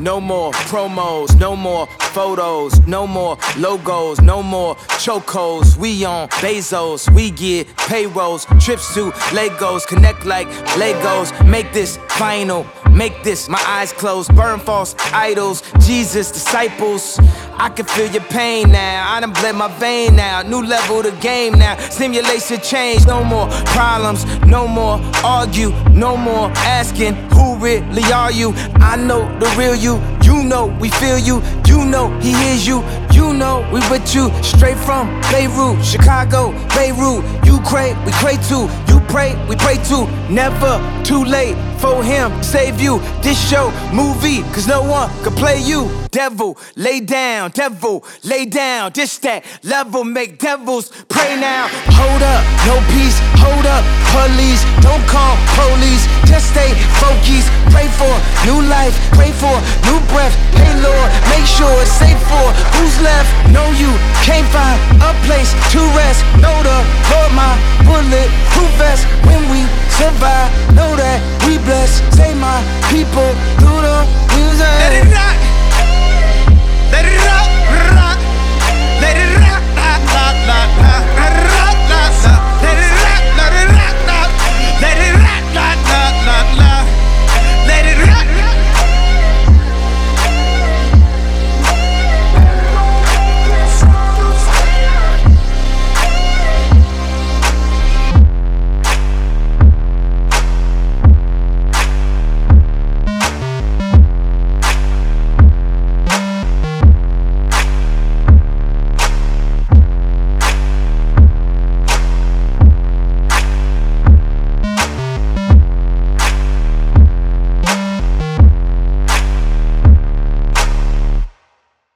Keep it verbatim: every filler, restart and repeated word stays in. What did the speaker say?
No more promos, no more photos, no more logos, no more chocos. We on Bezos, we get payrolls, trips to Legos, connect like Legos. Make this final, make this my eyes closed. Burn false idols, Jesus disciples. I can feel your pain now, I done bled my vein now. New level the game now, simulation change. No more problems, no more argue, no more asking who really are you. I know the real you, you know we feel you. You know he hears you, you know we with you. Straight from Beirut, Chicago, Beirut. You pray, we pray too. You pray, we pray too. Never too late for him, save you. This show, movie, cause no one can play you. Devil, lay down, devil, lay down. This that level, make devils pray now. Hold up, no peace, hold up, police. Don't call police, just stay focused. Pray for new life, pray for new breath. Hey Lord, make sure it's safe for who's left. Know you can't find a place to rest. Know the Lord, my bulletproof vest. When we survive, know that we blessed. Save my people through the music. Let it rock. Let it